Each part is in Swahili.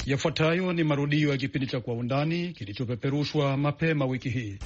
Yafuatayo ni marudio ya kipindi cha Kwa Undani kilichopeperushwa mapema wiki hii.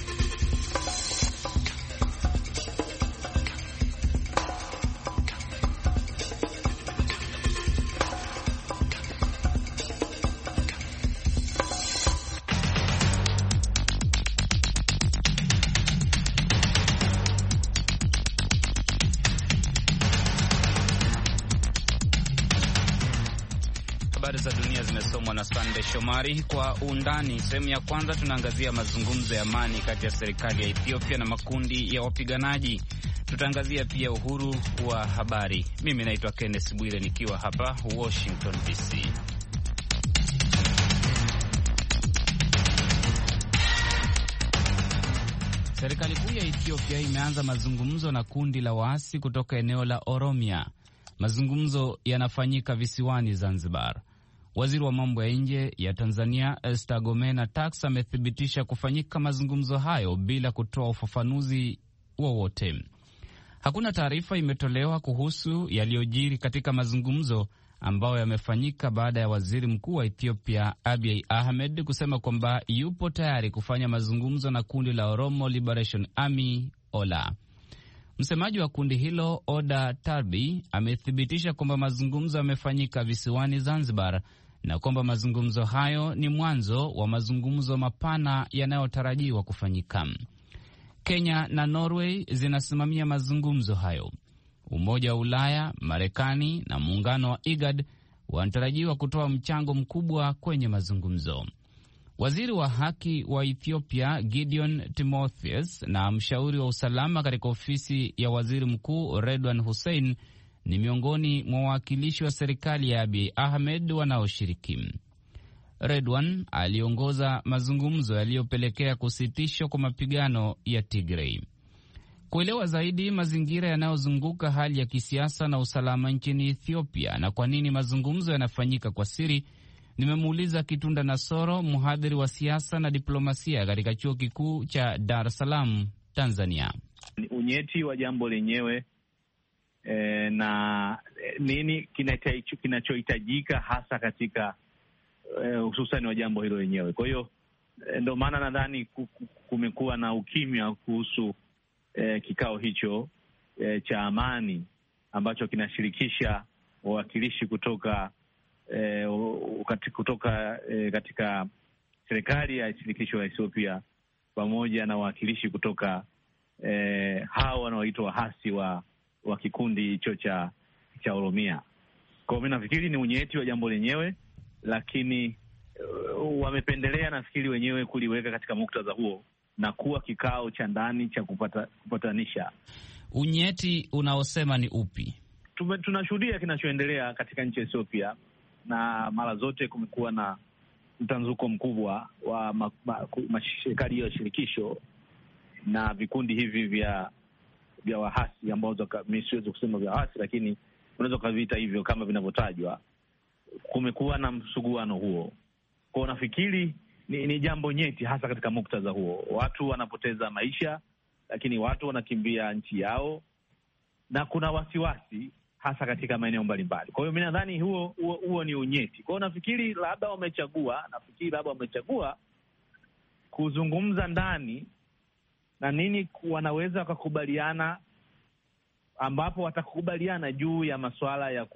Habari za dunia zimesomwa na Sande Shomari. Kwa undani, sehemu ya kwanza tunaangazia mazungumzo ya amani kati ya serikali ya Ethiopia na makundi ya wapiganaji. Tutaangazia pia uhuru wa habari. Mimi naitwa Kenneth Bwire nikiwa hapa Washington DC. Serikali kuu ya Ethiopia imeanza mazungumzo na kundi la waasi kutoka eneo la Oromia. Mazungumzo yanafanyika visiwani Zanzibar. Waziri wa mambo ya nje ya Tanzania Stergomena Tax amethibitisha kufanyika mazungumzo hayo bila kutoa ufafanuzi wowote. Hakuna taarifa imetolewa kuhusu yaliyojiri katika mazungumzo ambayo yamefanyika baada ya waziri mkuu wa Ethiopia Abiy Ahmed kusema kwamba yupo tayari kufanya mazungumzo na kundi la Oromo Liberation Army OLA. Msemaji wa kundi hilo Oda Tarbi amethibitisha kwamba mazungumzo yamefanyika visiwani Zanzibar na kwamba mazungumzo hayo ni mwanzo wa mazungumzo mapana yanayotarajiwa kufanyika. Kenya na Norway zinasimamia mazungumzo hayo. Umoja wa Ulaya, Marekani na muungano wa IGAD wanatarajiwa kutoa mchango mkubwa kwenye mazungumzo. Waziri wa haki wa Ethiopia Gideon Timotheus na mshauri wa usalama katika ofisi ya waziri mkuu Redwan Hussein ni miongoni mwa wawakilishi wa serikali ya Abiy Ahmed wanaoshiriki. Redwan aliongoza mazungumzo yaliyopelekea kusitishwa kwa mapigano ya Tigray. Kuelewa zaidi mazingira yanayozunguka hali ya kisiasa na usalama nchini Ethiopia na kwa nini mazungumzo yanafanyika kwa siri, nimemuuliza Kitunda Nasoro, mhadhiri wa siasa na diplomasia katika chuo kikuu cha Dar es Salaam, Tanzania. Unyeti wa jambo lenyewe na nini kinachohitajika hasa katika hususani wa jambo hilo lenyewe. Kwa hiyo ndio maana nadhani kumekuwa na ukimya kuhusu kikao hicho cha amani ambacho kinashirikisha wawakilishi kutoka katika serikali ya shirikisho la Ethiopia pamoja na wawakilishi kutoka hao wanaoitwa wahasi wa kikundi hicho cha Oromia. Kwa hiyo mimi nafikiri ni unyeti wa jambo lenyewe, lakini wamependelea nafikiri wenyewe kuliweka katika muktadha huo na kuwa kikao cha ndani cha kupatanisha. Unyeti unaosema ni upi? Tunashuhudia kinachoendelea katika nchi ya Ethiopia, na mara zote kumekuwa na mtanzuko mkubwa wa serikali ya shirikisho na vikundi hivi vya wahasi ambao mimi siwezi kusema vya wahasi, lakini unaweza kuviita hivyo kama vinavyotajwa. Kumekuwa na msuguano huo. Kwa nafikiri ni jambo nyeti hasa katika muktadha huo. Watu wanapoteza maisha, lakini watu wanakimbia nchi yao na kuna wasiwasi hasa katika maeneo mbalimbali. Kwa hiyo mimi nadhani huo ni unyeti. Kwa hiyo nafikiri labda wamechagua kuzungumza ndani na nini wanaweza wakakubaliana, ambapo watakubaliana juu ya masuala ya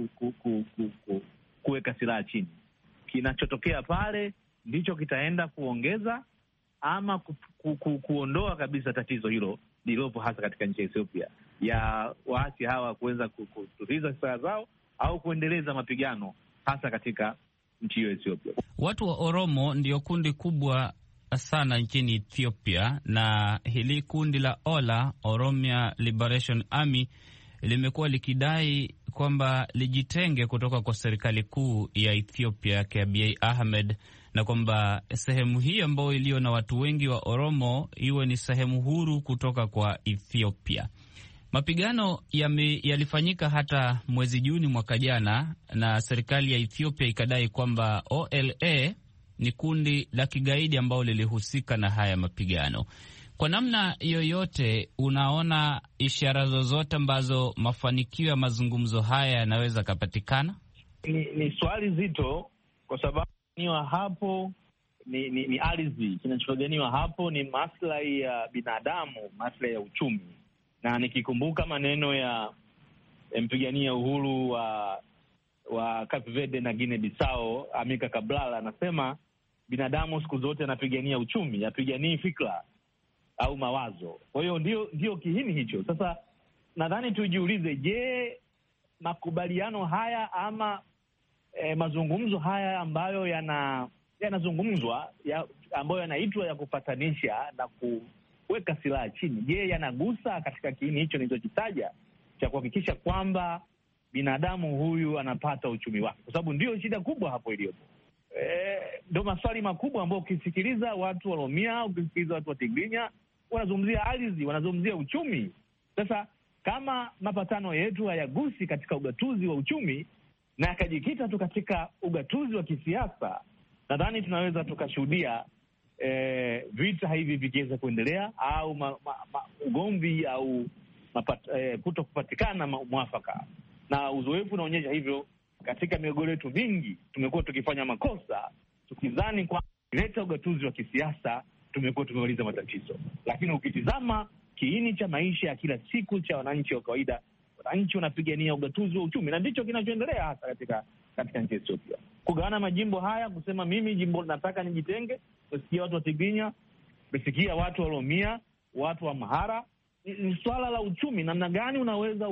kuweka silaha chini. Kinachotokea pale ndicho kitaenda kuongeza ama kuondoa kabisa tatizo hilo lililopo hasa katika nchi ya Ethiopia ya waasi hawa kuweza kutuliza silaha zao au kuendeleza mapigano hasa katika nchi hiyo Ethiopia. Watu wa Oromo ndio kundi kubwa sana nchini Ethiopia, na hili kundi la OLA, Oromia Liberation Army, limekuwa likidai kwamba lijitenge kutoka kwa serikali kuu ya Ethiopia ya Abiy Ahmed, na kwamba sehemu hii ambayo iliyo na watu wengi wa Oromo iwe ni sehemu huru kutoka kwa Ethiopia. Mapigano yalifanyika hata mwezi Juni mwaka jana, na serikali ya Ethiopia ikadai kwamba OLA ni kundi la kigaidi ambao lilihusika na haya mapigano. Kwa namna yoyote, unaona ishara zozote ambazo mafanikio ya mazungumzo haya yanaweza kupatikana? Ni swali zito, kwa sababu hapo ni ardhi. Kinachopiganiwa hapo ni maslahi ya binadamu, maslahi ya uchumi. Na nikikumbuka maneno ya mpigania uhuru wa Cape Verde na Guinea Bissau, Amilcar Cabral, anasema binadamu siku zote anapigania uchumi, apiganii fikra au mawazo. Kwa hiyo ndio kiini hicho. Sasa nadhani tujiulize, je, makubaliano haya ama mazungumzo haya ambayo yanazungumzwa ambayo yanaitwa ya kupatanisha na kuweka silaha chini, je, yanagusa katika kiini hicho nilichokitaja cha kuhakikisha kwamba binadamu huyu anapata uchumi wake? Kwa sababu ndio shida kubwa hapo iliyopo. Ndio maswali makubwa ambayo ukisikiliza watu wa Oromia, ukisikiliza watu wa Tigrinya, wanazungumzia ardhi, wanazungumzia uchumi. Sasa kama mapatano yetu hayagusi katika ugatuzi wa uchumi na yakajikita tu katika ugatuzi wa kisiasa, nadhani tunaweza tukashuhudia vita hivi vikiweza kuendelea au ugomvi au kuto kupatikana mwafaka. Na uzoefu unaonyesha hivyo. Katika migogoro yetu mingi tumekuwa tukifanya makosa tukidhani kwa kuleta ugatuzi wa kisiasa tumekuwa tumemaliza matatizo, lakini ukitizama kiini cha maisha ya kila siku cha wananchi wa kawaida, wananchi wanapigania ugatuzi wa uchumi, na ndicho kinachoendelea hasa katika nchi ya Ethiopia. Kugawana majimbo haya, kusema mimi jimbo nataka nijitenge. Umesikia watu wa Tigrinya, umesikia watu wa Oromia, watu wa Amhara. Ni swala la uchumi. Namna gani unaweza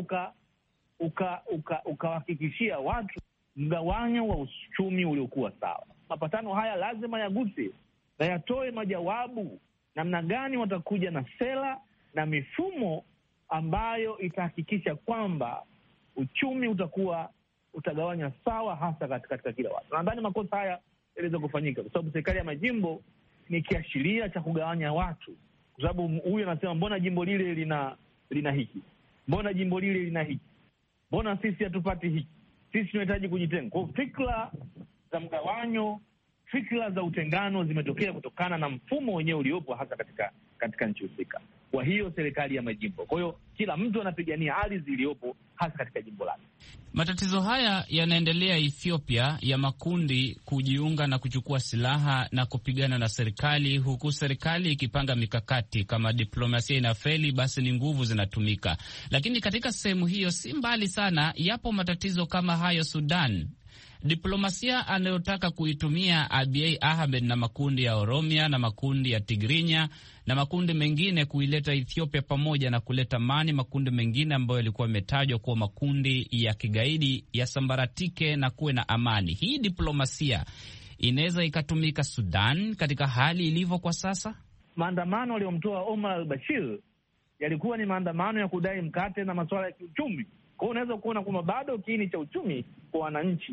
ukawahakikishia watu mgawanyo wa uchumi uliokuwa sawa? Mapatano haya lazima yaguse na yatoe majawabu namna gani watakuja na sera na mifumo ambayo itahakikisha kwamba uchumi utagawanya sawa, hasa katika kila watu. Nadhani makosa haya yaliweza kufanyika kwa sababu serikali ya majimbo ni kiashiria cha kugawanya watu, kwa sababu huyu anasema mbona jimbo lile lina hiki, mbona jimbo lile lina hiki, mbona sisi hatupati hiki, sisi tunahitaji kujitenga. Kwa fikra za mgawanyo, fikra za utengano zimetokea kutokana na mfumo wenyewe uliopo hasa katika nchi husika. Kwa hiyo serikali ya majimbo, kwa hiyo kila mtu anapigania ardhi iliyopo hasa katika jimbo lake. Matatizo haya yanaendelea Ethiopia, ya makundi kujiunga na kuchukua silaha na kupigana na serikali, huku serikali ikipanga mikakati. Kama diplomasia inafeli, basi ni nguvu zinatumika. Lakini katika sehemu hiyo si mbali sana, yapo matatizo kama hayo Sudan. Diplomasia anayotaka kuitumia Abiy Ahmed na makundi ya Oromia na makundi ya Tigrinya na makundi mengine kuileta Ethiopia pamoja na kuleta amani, makundi mengine ambayo yalikuwa yametajwa kuwa makundi ya kigaidi yasambaratike na kuwe na amani. Hii diplomasia inaweza ikatumika Sudan katika hali ilivyo kwa sasa? Maandamano aliyomtoa Omar al-Bashir yalikuwa ni maandamano ya kudai mkate na masuala ya kiuchumi. Kwa hiyo unaweza kuona kwamba bado kiini cha uchumi kwa wananchi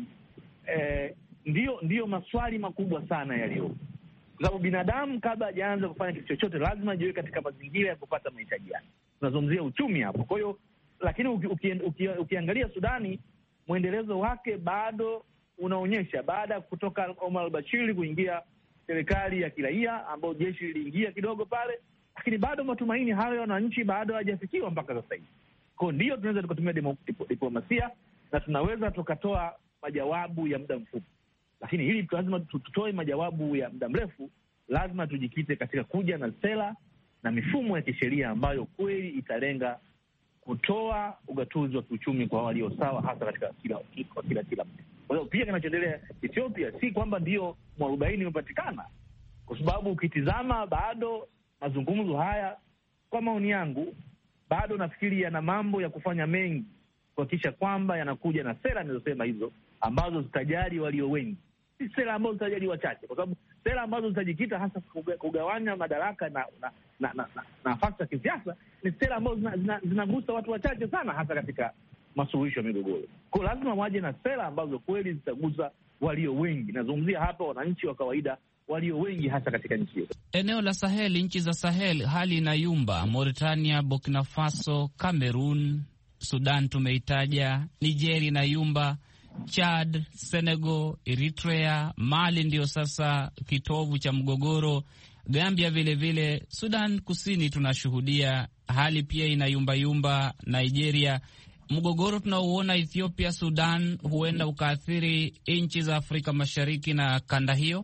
ndiyo maswali makubwa sana yaliyo, kwa sababu binadamu kabla hajaanza kufanya kitu chochote lazima ajiwe katika mazingira ya kupata mahitaji yake. Tunazungumzia uchumi hapo. Kwa hiyo lakini ukiangalia Sudani, mwendelezo wake bado unaonyesha, baada ya kutoka Omar al-Bashir kuingia serikali ya kiraia ambayo jeshi liliingia kidogo pale, lakini bado matumaini hayo ya wananchi bado hayajafikiwa mpaka sasa hivi. Kwa ndio tunaweza tukatumia diplomasia na tunaweza tukatoa majawabu ya muda mfupi, lakini hili lazima tutoe majawabu ya muda mrefu. Lazima tujikite katika kuja na sera na mifumo ya kisheria ambayo kweli italenga kutoa ugatuzi wa kiuchumi kwa walio sawa, hasa katika kila mtu. Kwa hiyo pia kinachoendelea Ethiopia si kwamba ndio mwarobaini umepatikana, kwa sababu ukitizama bado mazungumzo haya, kwa maoni yangu, bado nafikiri yana mambo ya kufanya mengi kuhakikisha kwamba yanakuja na sera nilizosema hizo ambazo zitajali walio wengi, si sera ambazo zitajali wachache, kwa sababu sera ambazo zitajikita hasa kugawanya madaraka na nafasi za kisiasa ni sera ambazo zinagusa watu wachache sana, hasa katika masuluhisho ya migogoro. Kwa lazima waje na sera ambazo kweli zitagusa walio wengi. Nazungumzia hapa wananchi wa kawaida walio wengi, hasa katika nchi yetu. Eneo la Sahel, nchi za Sahel, hali inayumba. Mauritania, Burkina Faso, Cameroon, Sudan tumeitaja, Nigeria inayumba, Chad, Senegal, Eritrea, Mali ndio sasa kitovu cha mgogoro, Gambia vile, Sudan Kusini tunashuhudia hali pia inayumbayumba, Nigeria. mgogoro tunaouona Ethiopia, Sudan huenda ukaathiri nchi za Afrika Mashariki na kanda hiyo?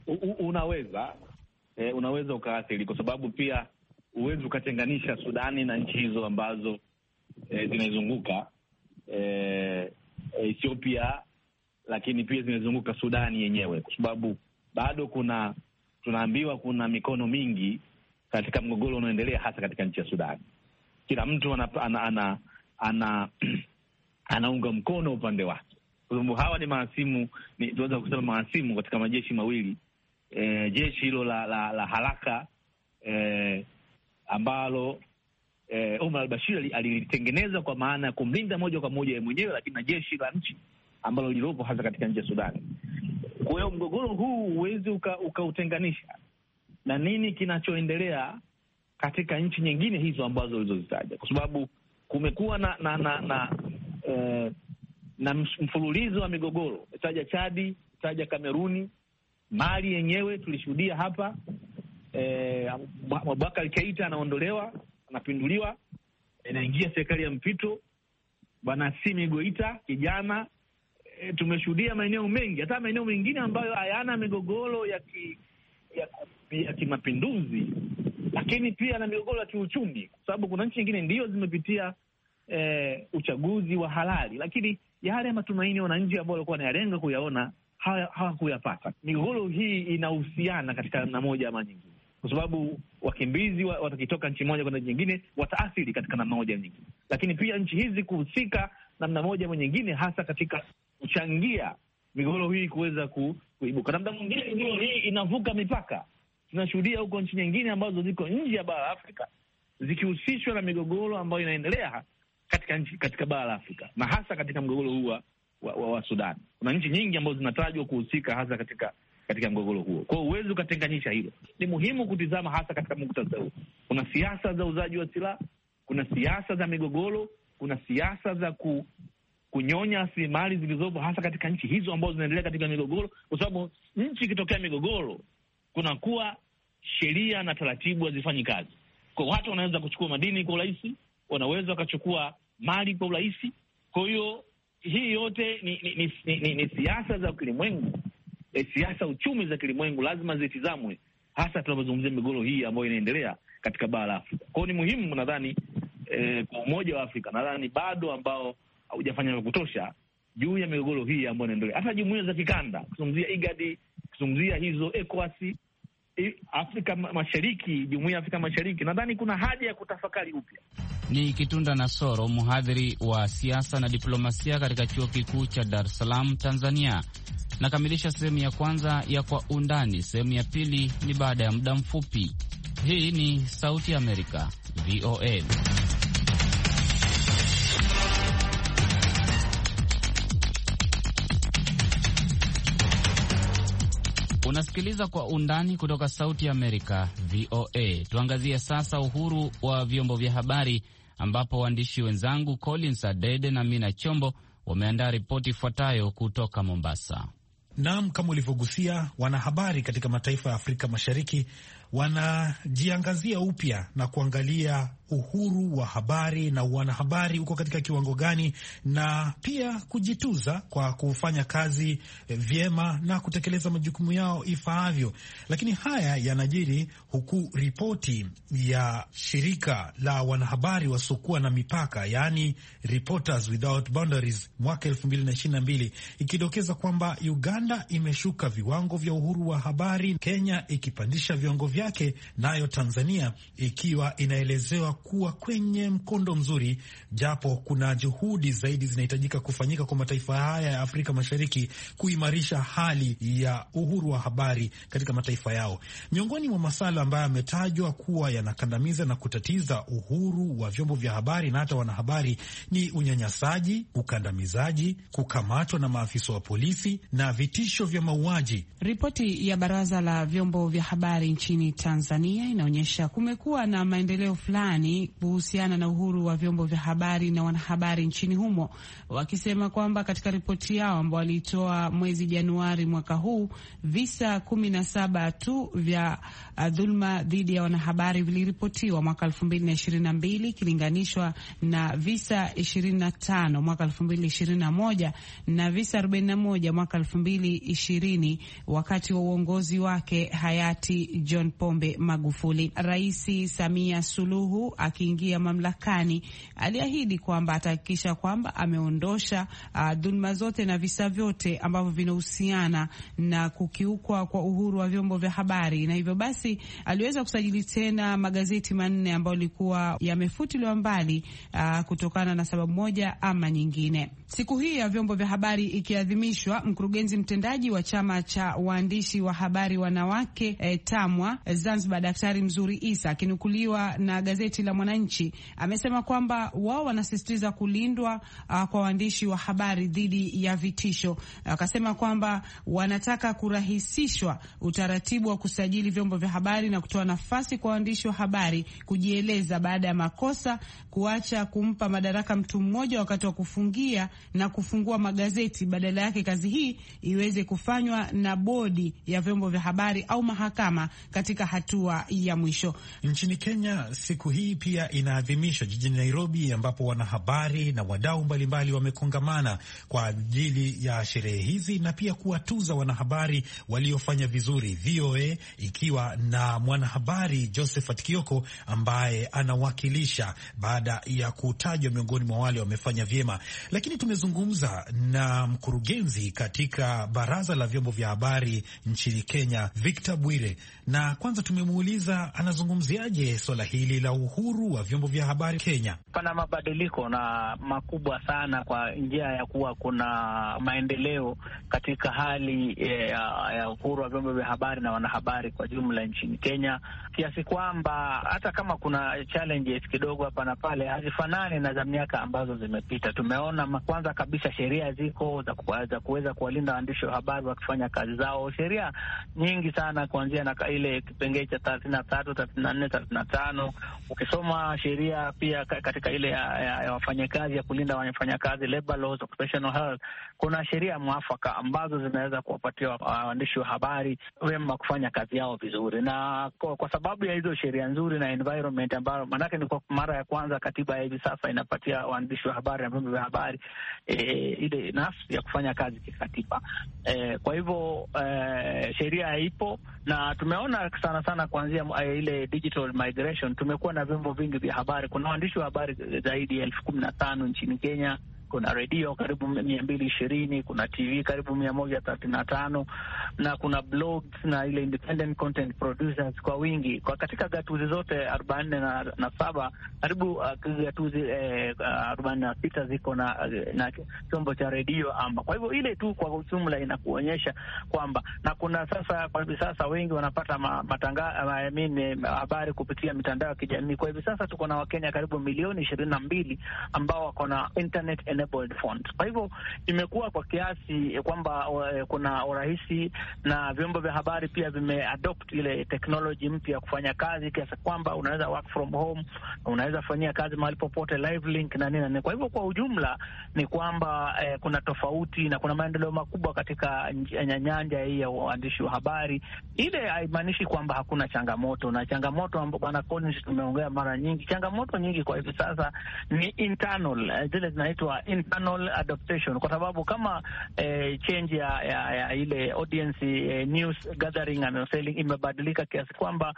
Unaweza ukaathiri, kwa sababu pia huwezi ukatenganisha Sudani na nchi hizo ambazo zinazunguka Ethiopia, lakini pia zinazunguka Sudani yenyewe, kwa sababu bado tunaambiwa kuna mikono mingi katika mgogoro unaoendelea, hasa katika nchi ya Sudani. Kila mtu anaunga mkono upande wake, kwa sababu hawa ni mahasimu, tunaweza kusema mahasimu katika majeshi mawili. Jeshi hilo la haraka ambalo Omar al-Bashir alilitengeneza kwa maana ya kumlinda moja kwa moja yeye mwenyewe, lakini na jeshi la nchi ambalo lilopo hasa katika nchi ya Sudani. Kwa hiyo mgogoro huu huwezi ukautenganisha na nini kinachoendelea katika nchi nyingine hizo ambazo ulizozitaja, kwa sababu kumekuwa na mfululizo wa migogoro. Taja Chadi, taja Kameruni, Mali yenyewe tulishuhudia hapa. Abubakar Keita anaondolewa, anapinduliwa, inaingia serikali ya mpito, Bwana Assimi Goita kijana. Tumeshuhudia maeneo mengi, hata maeneo mengine ambayo hayana migogoro ya kimapinduzi, lakini pia na migogoro ya kiuchumi, kwa sababu kuna nchi nyingine ndio zimepitia uchaguzi wa halali, lakini yale matumaini wananchi ambao walikuwa wanayalenga kuyaona hawakuyapata. Migogoro hii inahusiana katika namna moja ama nyingine, kwa sababu wakimbizi watakitoka nchi moja kwenda nyingine wataathiri katika namna moja nyingine, lakini pia nchi hizi kuhusika namna moja ama nyingine, hasa katika kuchangia migogoro hii kuweza kuibuka. Namna mwingine migogoro hii inavuka mipaka. Tunashuhudia huko nchi nyingine ambazo ziko nje ya bara la Afrika zikihusishwa na migogoro ambayo inaendelea katika bara la Afrika, na hasa katika mgogoro huu wa Sudan. Kuna nchi nyingi ambazo zinatajwa kuhusika hasa katika mgogoro huo. Kwa hiyo huwezi ukatenganisha hilo. Ni muhimu kutizama hasa katika muktadha huu. Kuna siasa za uzaji wa silaha, kuna siasa za migogoro, kuna siasa za kunyonya rasilimali zilizopo hasa katika nchi hizo ambazo zinaendelea katika migogoro, kwa sababu nchi ikitokea migogoro kunakuwa sheria na taratibu hazifanyi kazi. Kwa watu wanaweza kuchukua madini kwa urahisi, wanaweza wakachukua mali kwa urahisi. Kwa hiyo hii yote ni siasa za kilimwengu, siasa uchumi za kilimwengu, lazima zitizamwe, hasa tunapozungumzia migogoro hii ambayo inaendelea katika bara la Afrika. Kwa hiyo ni muhimu, nadhani kwa Umoja wa Afrika, nadhani bado ambao haujafanya vya kutosha juu ya migogoro hii ambayo inaendelea. Hata jumuiya za kikanda, kuzungumzia IGAD, kuzungumzia hizo ECOWAS, Afrika Mashariki, Jumuiya ya Afrika Mashariki, nadhani kuna haja ya kutafakari upya. Ni Kitunda Nasoro, mhadhiri wa siasa na diplomasia katika Chuo Kikuu cha Dar es Salaam, Tanzania. Nakamilisha sehemu ya kwanza ya Kwa Undani. Sehemu ya pili ni baada ya muda mfupi. Hii ni Sauti ya Amerika, VOA. Unasikiliza Kwa Undani kutoka Sauti ya Amerika, VOA. Tuangazie sasa uhuru wa vyombo vya habari, ambapo waandishi wenzangu Collins Adede na Mina Chombo wameandaa ripoti ifuatayo kutoka Mombasa. Naam, kama ulivyogusia, wanahabari katika mataifa ya Afrika Mashariki wanajiangazia upya na kuangalia uhuru wa habari na wanahabari uko katika kiwango gani, na pia kujituza kwa kufanya kazi vyema na kutekeleza majukumu yao ifaavyo. Lakini haya yanajiri huku ripoti ya shirika la wanahabari wasiokuwa na mipaka, yaani Reporters Without Boundaries, mwaka 2022 ikidokeza kwamba Uganda imeshuka viwango vya uhuru wa habari, Kenya ikipandisha viwango vyake, nayo Tanzania ikiwa inaelezewa kuwa kwenye mkondo mzuri, japo kuna juhudi zaidi zinahitajika kufanyika kwa mataifa haya ya Afrika Mashariki kuimarisha hali ya uhuru wa habari katika mataifa yao. Miongoni mwa masuala ambayo yametajwa kuwa yanakandamiza na kutatiza uhuru wa vyombo vya habari na hata wanahabari ni unyanyasaji, ukandamizaji, kukamatwa na maafisa wa polisi na vitisho vya mauaji. Ripoti ya Baraza la Vyombo vya Habari nchini Tanzania inaonyesha kumekuwa na maendeleo fulani kuhusiana na uhuru wa vyombo vya habari na wanahabari nchini humo, wakisema kwamba katika ripoti yao ambao walitoa mwezi Januari mwaka huu, visa 17 tu vya dhulma dhidi ya wanahabari viliripotiwa mwaka 2022 ikilinganishwa na visa 25 mwaka 2021 na visa 41 mwaka 2020 wakati wa uongozi wake hayati John Pombe Magufuli. Rais Samia Suluhu akiingia mamlakani aliahidi kwamba atahakikisha kwamba ameondosha dhulma zote na visa vyote ambavyo vinahusiana na kukiukwa kwa uhuru wa vyombo vya habari, na hivyo basi aliweza kusajili tena magazeti manne ambayo yalikuwa yamefutiliwa mbali kutokana na sababu moja ama nyingine. Siku hii ya vyombo vya habari ikiadhimishwa, mkurugenzi mtendaji wa chama cha waandishi wa habari wanawake TAMWA Zanzibar, Daktari Mzuri Isa, akinukuliwa na gazeti la Mwananchi, amesema kwamba wao wanasisitiza kulindwa kwa waandishi wa habari dhidi ya vitisho. Akasema kwamba wanataka kurahisishwa utaratibu wa kusajili vyombo vya habari na kutoa nafasi kwa waandishi wa habari kujieleza baada ya makosa, kuacha kumpa madaraka mtu mmoja wakati wa kufungia na kufungua magazeti. Badala yake kazi hii iweze kufanywa na bodi ya vyombo vya habari au mahakama katika hatua ya mwisho. Nchini Kenya, siku hii pia inaadhimishwa jijini Nairobi, ambapo wanahabari na wadau mbalimbali wamekongamana kwa ajili ya sherehe hizi na pia kuwatuza wanahabari waliofanya vizuri, VOA ikiwa na mwanahabari Josephat Kioko ambaye anawakilisha baada ya kutajwa miongoni mwa wale wamefanya vyema. Lakini tumezungumza na mkurugenzi katika baraza la vyombo vya habari nchini Kenya, Victor Bwire, na kwanza tumemuuliza anazungumziaje swala hili la uhuru wa vyombo vya habari Kenya. Pana mabadiliko na makubwa sana kwa njia ya kuwa kuna maendeleo katika hali ya uhuru wa vyombo vya habari na wanahabari kwa jumla nchini Kenya, kiasi kwamba hata kama kuna challenges kidogo hapa na pale, hazifanani na za miaka ambazo zimepita. Tumeona kwanza kabisa sheria ziko za kuweza kuwalinda waandishi wa habari wakifanya kazi zao, sheria nyingi sana, kuanzia na ile kipengele cha 33, 34, 35. Ukisoma sheria pia katika ile ya wafanyakazi, ya kulinda wafanyakazi, labor laws, occupational health, kuna sheria mwafaka ambazo zinaweza kuwapatia waandishi wa habari wema kufanya kazi yao vizuri. Na kwa sababu ya hizo sheria nzuri na environment ambayo, manake ni kwa mara ya kwanza katiba ya hivi sasa inapatia waandishi wa habari na vyombo vya habari ile nafsi ya kufanya kazi kikatiba. Kwa hivyo sheria ipo, na tumeona sana sana kuanzia ile digital migration, tumekuwa na vyombo vingi vya habari. Kuna waandishi wa habari zaidi ya 15,000 nchini Kenya. Kuna redio karibu 220, kuna TV karibu 135, na kuna blogs na ile independent content producers kwa wingi. Kwa katika gatuzi zote 47 karibu gatuzi 46 ziko na chombo cha redio amba. Kwa hivyo ile tu kwa ujumla inakuonyesha kwamba, na kuna sasa kwa hivi sasa wengi wanapata habari kupitia mitandao ya kijamii. Kwa hivi sasa tuko na Wakenya karibu milioni 22 ambao wako na internet font. Kwa hivyo imekuwa kwa kiasi kwamba kuna urahisi, na vyombo vya habari pia vimeadopt ile technology mpya kufanya kazi, kiasi kwamba unaweza work from home, unaweza fanyia kazi mahali popote, live link na nini. Kwa hivyo kwa ujumla ni kwamba kuna tofauti na kuna maendeleo makubwa katika nyanja hii ya uandishi wa habari. Ile haimaanishi kwamba hakuna changamoto, na changamoto ambapo Bwana Collins tumeongea mara nyingi, changamoto nyingi kwa hivi sasa ni internal, zile zinaitwa internal adaptation, kwa sababu kama change ya ile audience news gathering and selling imebadilika kiasi kwamba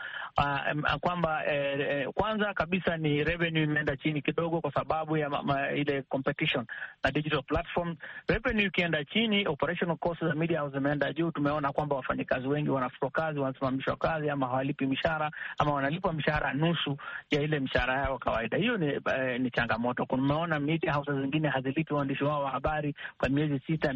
kwanza kabisa ni revenue imeenda chini kidogo kwa sababu ya ile competition na digital platform. Revenue ikienda chini, operational costs za media house zimeenda juu. Tumeona kwamba wafanyikazi wengi wanafutwa kazi, wanasimamishwa kazi, ama hawalipi mishahara, ama wanalipwa mishahara nusu ya ile mishahara yao kawaida. Hiyo ni changamoto. Tumeona media houses zingine hazilipi waandishi wao wa habari kwa miezi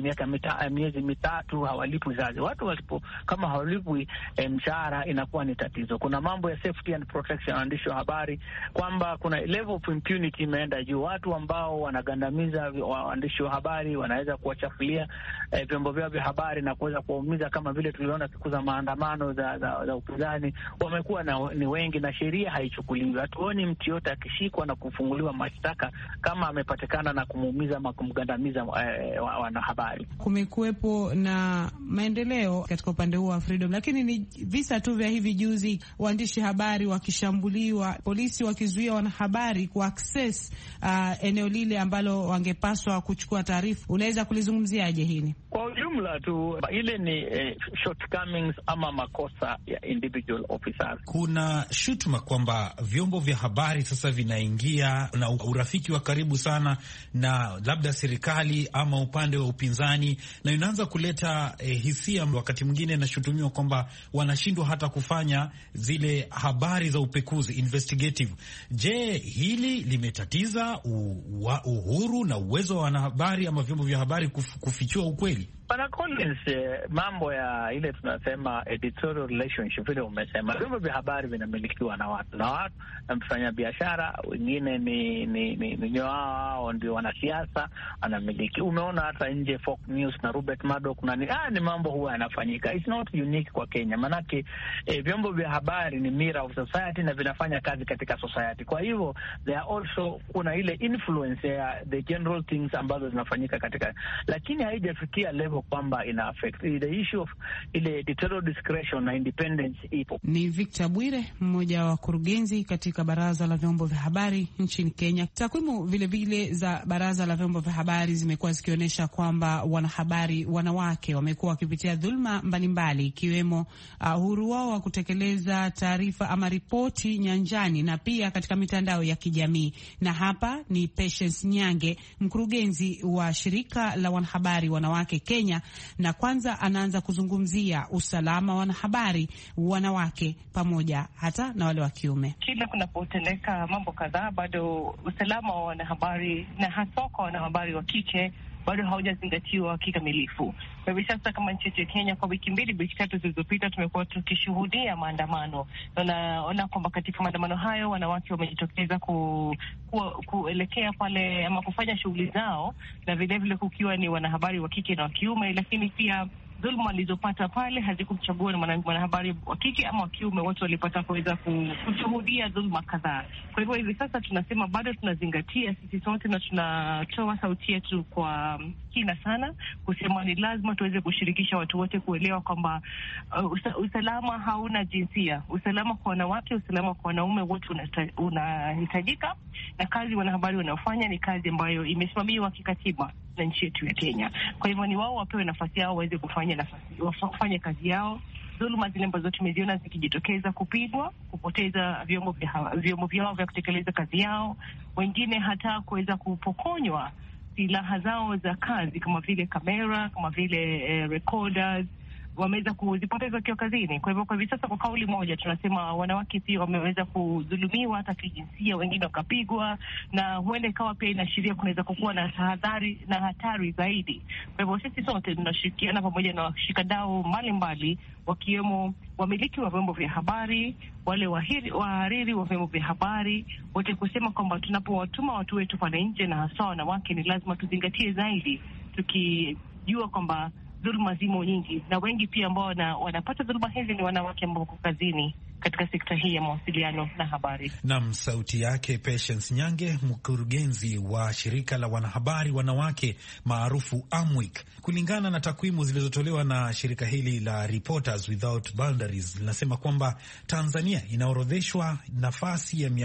6, miezi mitatu hawalipwi kazi. Watu kama hawalipwi mshahara inakuwa ni tatizo. Kuna mambo ya safety and protection waandishi wa habari, kwamba kuna level of impunity imeenda juu. Watu ambao wanagandamiza waandishi wa habari wanaweza kuwachafulia vyombo vyao vya habari na kuweza kuwaumiza, kama vile tuliona siku za maandamano za upinzani. Wamekuwa ni wengi na sheria haichukuliwi. Hatuoni mtu yote akishikwa na kufunguliwa mashtaka kama amepatikana na kumuumiza ama kumgandamiza wanahabari. Kumekuwepo na maendeleo katika upande huu wa freedom, lakini ni visa tu vya hivi juzi, waandishi habari wakishambuliwa, polisi wakizuia wanahabari ku access eneo lile ambalo wangepaswa kuchukua taarifa. Unaweza kulizungumziaje hili? Kwa ujumla tu ile ni shortcomings ama makosa ya individual officers. Kuna shutuma kwamba vyombo vya habari sasa vinaingia na urafiki wa karibu sana na labda serikali ama upande wa upinzani, na inaanza kuleta hisia, wakati mwingine nashutumiwa kwamba wanashindwa hata kufanya zile habari za upekuzi, investigative. Je, hili limetatiza uhuru na uwezo wa wanahabari ama vyombo vya habari kufichua ukweli? Bwana Collins, mambo ya ile tunasema editorial relationship, vile umesema, vyombo vya habari vinamilikiwa na watu na mfanya biashara, wengine ni wao ndio wanasiasa wanamiliki. Umeona hata nje Fox News na Rupert Murdoch ni mambo huwa yanafanyika. It's not unique kwa Kenya, manake vyombo vya habari ni mirror of society na vinafanya kazi katika society. Kwa hivyo they are also, kuna ile influence ya the general things ambazo zinafanyika katika, lakini haijafikia level kwamba ina affect the issue of ile editorial discretion na independence ipo. Ni Victor Bwire, mmoja wa wakurugenzi katika Baraza la Vyombo vya Habari nchini Kenya. Takwimu vile vile za Baraza la Vyombo vya Habari zimekuwa zikionyesha kwamba wanahabari wanawake wamekuwa wakipitia dhulma mbalimbali, ikiwemo uhuru wao wa kutekeleza taarifa ama ripoti nyanjani na pia katika mitandao ya kijamii. Na hapa ni Patience Nyange, mkurugenzi wa shirika la wanahabari wanawake Kenya, na kwanza anaanza kuzungumzia usalama wa wanahabari wanawake pamoja hata na wale wa kiume. Kila kunapotendeka mambo kadhaa, bado usalama wa wanahabari na hasa kwa wanahabari wa kike bado haujazingatiwa kikamilifu. Kwa hivyo sasa, kama nchi yetu ya Kenya, kwa wiki 3 zilizopita tumekuwa tukishuhudia maandamano. Naona kwamba katika maandamano hayo wanawake wamejitokeza kuelekea pale ama kufanya shughuli zao, na vilevile kukiwa ni wanahabari wa kike na wa kiume, lakini pia dhulma walizopata pale hazikumchagua na mwanahabari wa kike ama wa kiume, wote walipata kuweza kushuhudia dhulma kadhaa. Kwa hivyo hivi sasa tunasema bado tunazingatia sisi sote na tunatoa sauti yetu kwa kina sana kusema ni lazima tuweze kushirikisha watu wote kuelewa kwamba usalama hauna jinsia. Usalama kwa wanawake, usalama kwa wanaume, wote unahitajika, na kazi wanahabari wanaofanya ni kazi ambayo imesimamiwa kikatiba na nchi yetu ya Kenya. Kwa hivyo ni wao wapewe nafasi yao waweze kufanya kazi yao. Dhuluma zile ambazo tumeziona zikijitokeza, kupigwa, kupoteza vyombo vyao vya kutekeleza kazi yao, wengine hata kuweza kupokonywa silaha zao za kazi kama vile kamera, kama vile recorders, wameweza kuzipoteza wakiwa kazini. Kwa hivyo kwa hivi sasa, kwa kauli moja tunasema wanawake pia wameweza kudhulumiwa hata kijinsia, wengine wakapigwa, na huenda ikawa pia inaashiria kunaweza kuwa na tahadhari na hatari zaidi. Kwa hivyo sisi sote tunashirikiana pamoja na washikadau mbalimbali, wakiwemo wamiliki wa vyombo vya habari, wale wahariri wa vyombo vya habari, wote kusema kwamba tunapowatuma watu wetu pale nje na hasa wanawake, ni lazima tuzingatie zaidi, tukijua kwamba dhuluma zimo nyingi, na wengi pia ambao wanapata dhuluma hizi ni wanawake ambao wako kazini katika sekta hii ya mawasiliano na habari. Naam, sauti yake Patience Nyange, mkurugenzi wa shirika la wanahabari wanawake maarufu Amwik. Kulingana na takwimu zilizotolewa na shirika hili la Reporters Without Boundaries, linasema kwamba Tanzania inaorodheshwa nafasi ya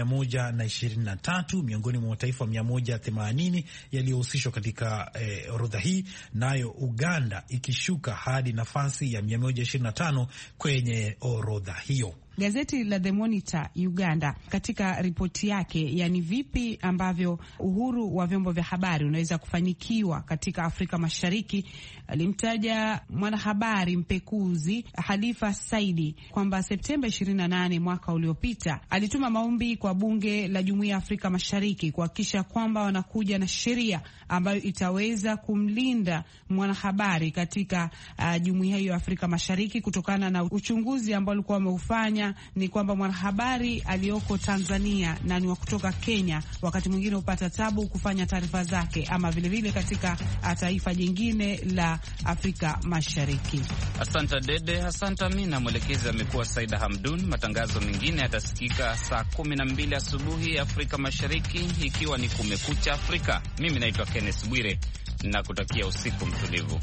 123 miongoni mwa mataifa 180 yaliyohusishwa katika orodha hii, nayo Uganda ikishuka hadi nafasi ya 125 kwenye orodha hiyo. Gazeti la The Monitor Uganda katika ripoti yake, yani vipi ambavyo uhuru wa vyombo vya habari unaweza kufanikiwa katika Afrika Mashariki, alimtaja mwanahabari mpekuzi Halifa Saidi kwamba Septemba 28 mwaka uliopita alituma maombi kwa bunge la Jumuiya ya Afrika Mashariki kuhakikisha kwamba wanakuja na sheria ambayo itaweza kumlinda mwanahabari katika jumuiya hiyo ya Afrika Mashariki, kutokana na uchunguzi ambao walikuwa wameufanya. Ni kwamba mwanahabari aliyoko Tanzania na ni wa kutoka Kenya wakati mwingine hupata tabu kufanya taarifa zake, ama vilevile katika taifa jingine la Afrika Mashariki. Asante Dede, asante Amina. Mwelekezi amekuwa Saida Hamdun. Matangazo mengine yatasikika saa 12 asubuhi Afrika Mashariki, ikiwa ni Kumekucha Afrika. Mimi naitwa Kenneth Bwire na kutakia usiku mtulivu.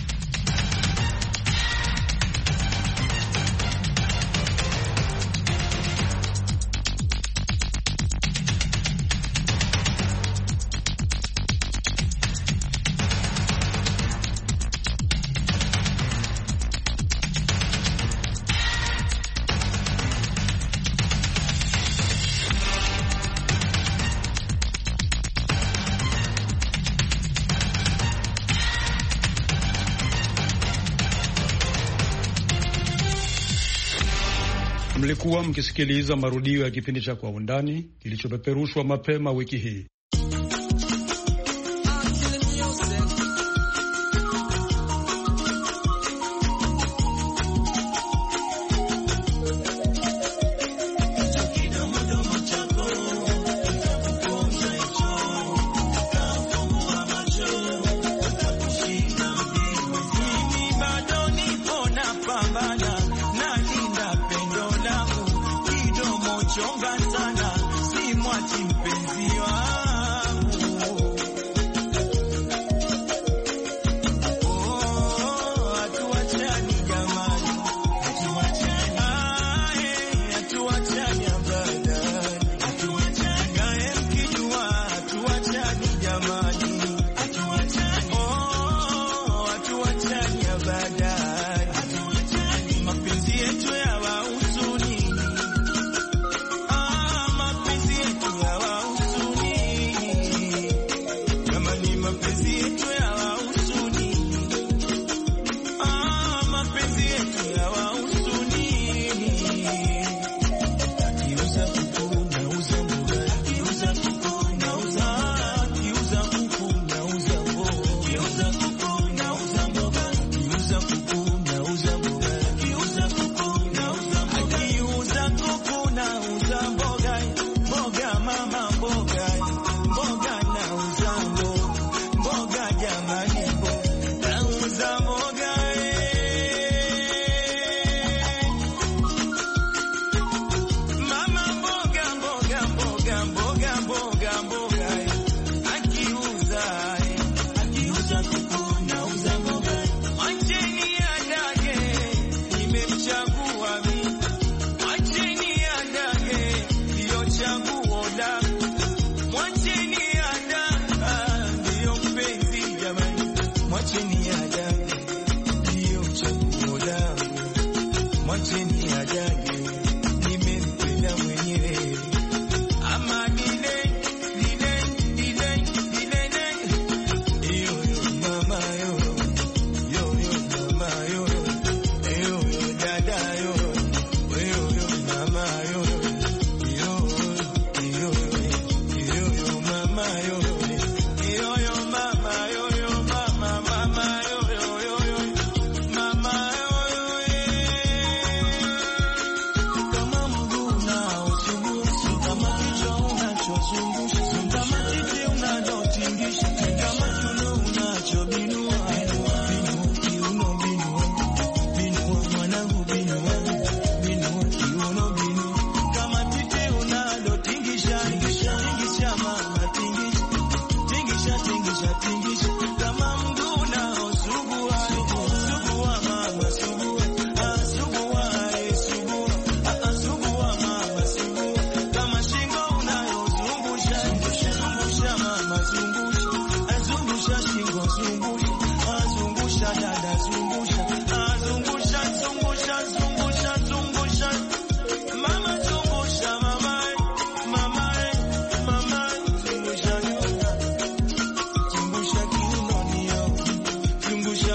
Mlikuwa mkisikiliza marudio ya kipindi cha Kwa Undani kilichopeperushwa mapema wiki hii.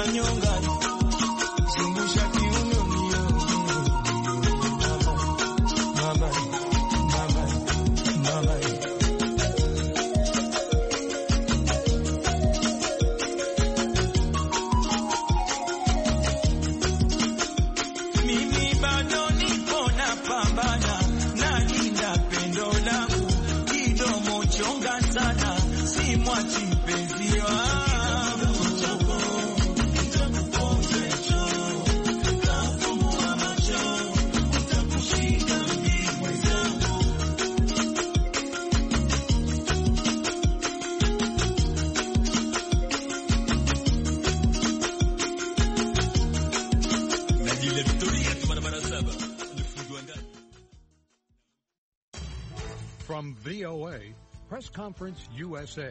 nyonga zungusha kiuno mio mama mama mama mimi bado nipo napambana nalinda pendo langu kidomo chonga sana si mwachi mpenzi wangu From VOA, Press Conference USA.